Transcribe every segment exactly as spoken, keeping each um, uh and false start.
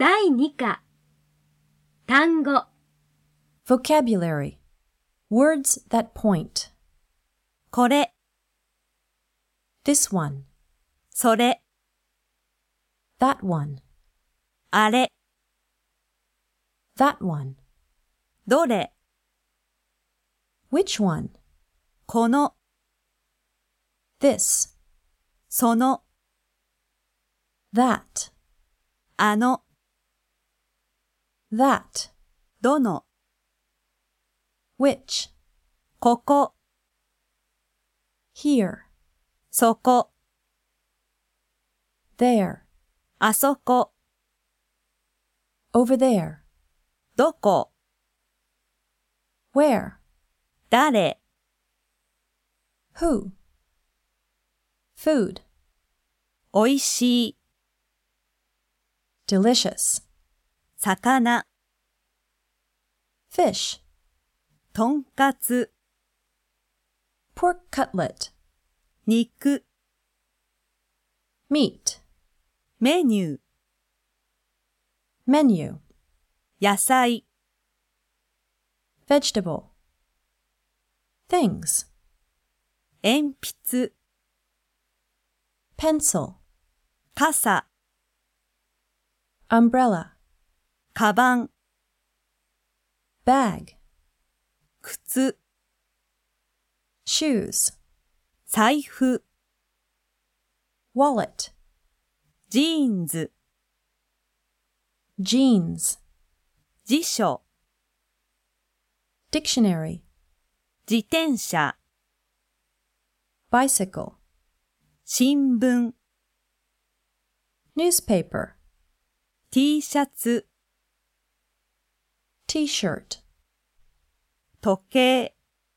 だいに課単語 Vocabulary. Words that point. これ、 This one. それ、 That one. あれ、 That one. どれ、 Which one? この、 This. その、 That. あの、 That. どの、 Which. ここ、 Here. そこ、 There. あそこ、 Over there. どこ、 Where. 誰、 Who. Food. おいしい、 Delicious. 魚、 Fish. とんかつ、 Pork cutlet. 肉、 Meat. メニュー、 Menu. 野菜、 Vegetable. Things. 鉛筆、 Pencil. 傘、 Umbrella. カバン、 Bag. 靴、 Shoes. 財布、 Wallet. ジーンズ、 Jeans. 辞書、 Dictionary. 自転車、 Bicycle. 新聞、 Newspaper. T シャツ、 T-shirt. 時計、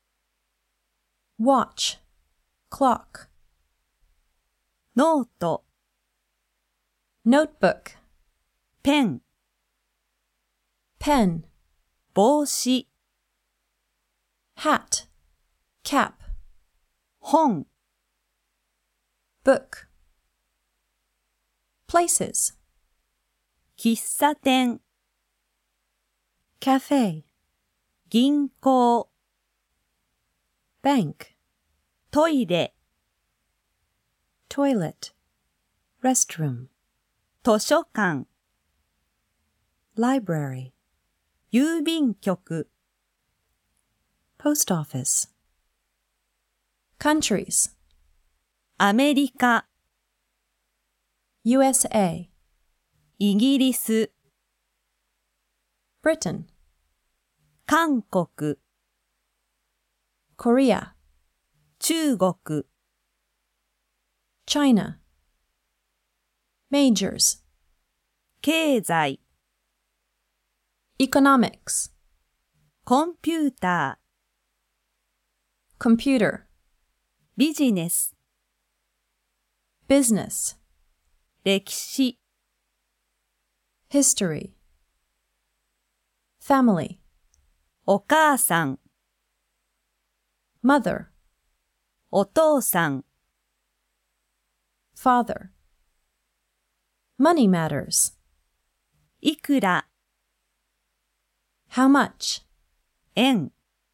Watch. Clock. ノート、 Notebook. ペン、 Pen. 帽子、 Hat. Cap. 本、 Book. Places. 喫茶店、 Cafe. 銀行、 Bank. トイレ、 Toilet. Restroom. 図書館、 Library. 郵便局、 Post office. Countries. アメリカ、 U S A. イギリス、 Britain. 韓国、 Korea. 中国、 China. Majors. 経済、 Economics. コンピューター、 Computer. ビジネス、 Business. 歴史、 History. Family. お母さん、 Mother. お父さん、 Father. Money matters. いくら、 How much? 円、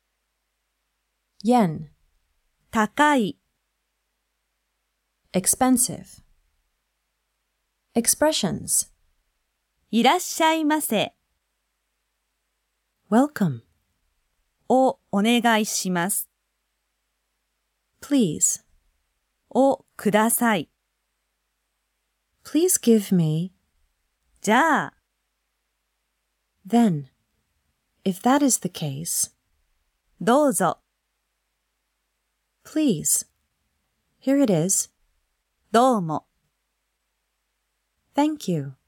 Yen. 高い、 Expensive. Expressions. いらっしゃいませ、 Welcome. をお願いします、 Please. をください、 Please give me. じゃあ、 Then. If that is the case. どうぞ、 Please. Here it is. どうも。 Thank you.